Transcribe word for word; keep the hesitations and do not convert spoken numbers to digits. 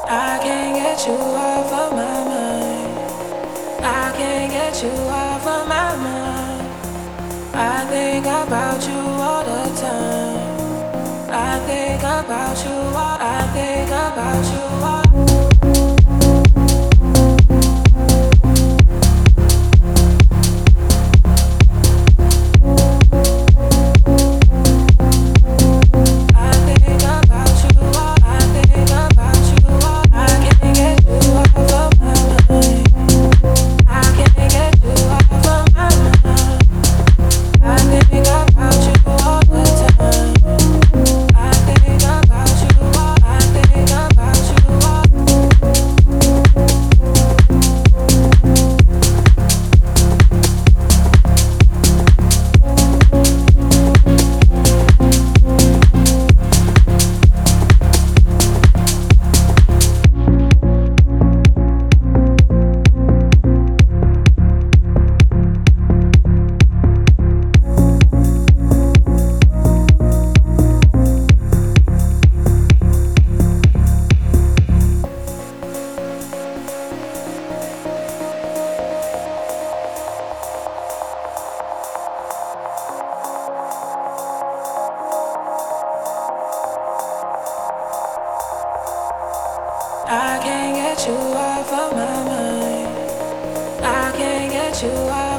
I can't get you off of my mind. I can't get you off of my mind. I think about you all the time. I think about you all. I think about you all. I think about you all. I think about you all. I can't get you off of my mind. I can't get you off of my mind. I think about you all the time. I think about you all. I think about you all. I can't get you off of my mind. I can't get you off.